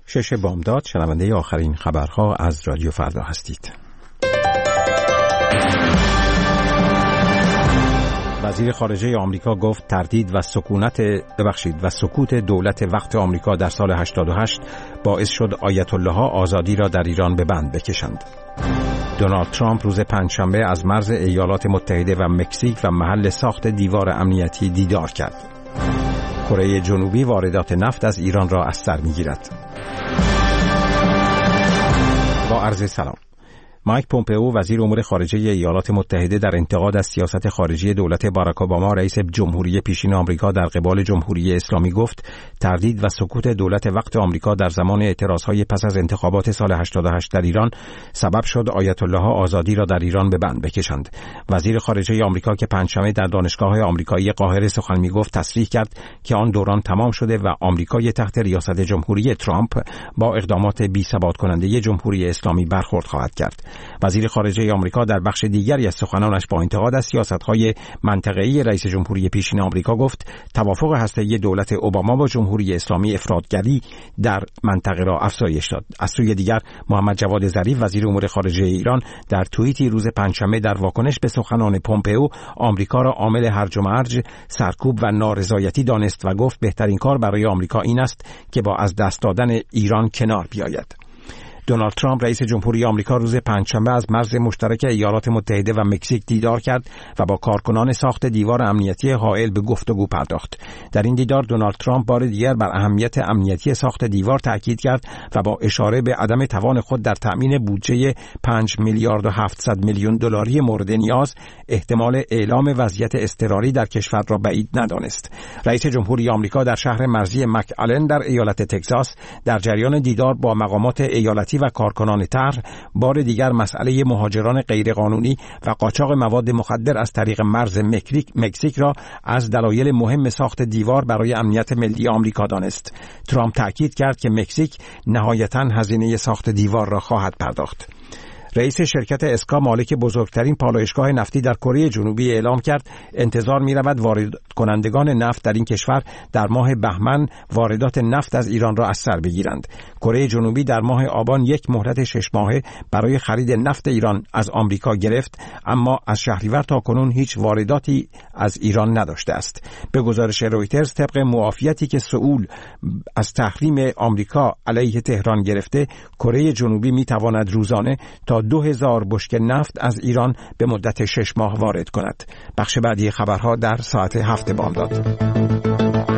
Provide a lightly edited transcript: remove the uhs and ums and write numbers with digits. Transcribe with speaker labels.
Speaker 1: 6 بامداد شنونده آخرین خبرها از رادیو فردا هستید. وزیر خارجه آمریکا گفت تردید و سکوت دولت وقت آمریکا در سال 88 باعث شد آیت الله ها آزادی را در ایران به بند بکشند. دونالد ترامپ روز پنجشنبه از مرز ایالات متحده و مکزیک و محل ساخت دیوار امنیتی دیدار کرد. کره جنوبی واردات نفت از ایران را از سر می‌گیرد. با عرض سلام. مایک پومپئو وزیر امور خارجه ایالات متحده در انتقاد از سیاست خارجی دولت باراک اوباما رئیس جمهوری پیشین آمریکا در قبال جمهوری اسلامی گفت تردید و سکوت دولت وقت آمریکا در زمان اعتراضهای پس از انتخابات سال 88 در ایران سبب شد آیت الله ها آزادی را در ایران به بند بکشند. وزیر خارجه آمریکا که پنجشنبه در دانشگاه آمریکایی قاهره سخن میگفت تصریح کرد که آن دوران تمام شده و آمریکای تحت ریاست جمهوری ترامپ با اقدامات بی‌ثبات کننده جمهوری اسلامی برخورد خواهد کرد. وزیر خارجه آمریکا در بخش دیگری از سخنانش با انتقاد از سیاست‌های منطقه‌ای رئیس جمهوری پیشین آمریکا گفت توافق هسته‌ای دولت اوباما با جمهوری اسلامی افراطگری در منطقه را افزایش داد. از سوی دیگر محمد جواد ظریف وزیر امور خارجه ایران در توییتی روز پنجشنبه در واکنش به سخنان پومپئو آمریکا را عامل هرج و مرج، سرکوب و نارضایتی دانست و گفت بهترین کار برای آمریکا این است که با از دست دادن ایران کنار بیاید. دونالد ترامپ رئیس جمهوری آمریکا روز پنجشنبه از مرز مشترک ایالات متحده و مکزیک دیدار کرد و با کارکنان ساخت دیوار امنیتی حائل به گفتگو پرداخت. در این دیدار دونالد ترامپ بار دیگر بر اهمیت امنیتی ساخت دیوار تاکید کرد و با اشاره به عدم توان خود در تأمین بودجه 5 میلیارد و 700 میلیون دلاری مورد نیاز احتمال اعلام وضعیت اضطراری در کشور را بعید ندانست. رئیس جمهوری آمریکا در شهر مرزی مک‌آلن در ایالت تگزاس در جریان دیدار با مقامات ایالتی و کارکنان طرح بار دیگر مسئله مهاجران غیرقانونی و قاچاق مواد مخدر از طریق مرز مکزیک را از دلایل مهم ساخت دیوار برای امنیت ملی آمریکا دانست. ترامپ تأکید کرد که مکزیک نهایتاً هزینه ساخت دیوار را خواهد پرداخت. رئیس شرکت اسکا مالک بزرگترین پالایشگاه نفتی در کره جنوبی اعلام کرد انتظار می‌رود وارد کنندگان نفت در این کشور در ماه بهمن واردات نفت از ایران را از سر بگیرند. کره جنوبی در ماه آبان یک مهلت 6 ماهه برای خرید نفت ایران از آمریکا گرفت، اما از شهریور تا کنون هیچ وارداتی از ایران نداشته است. به گزارش رویترز طبق معافیتی که سئول از تحریم آمریکا علیه تهران گرفته، کره جنوبی می‌تواند روزانه تا 2000 بشکه نفت از ایران به مدت 6 ماه وارد کند. بخش بعدی خبرها در ساعت 7 بامداد.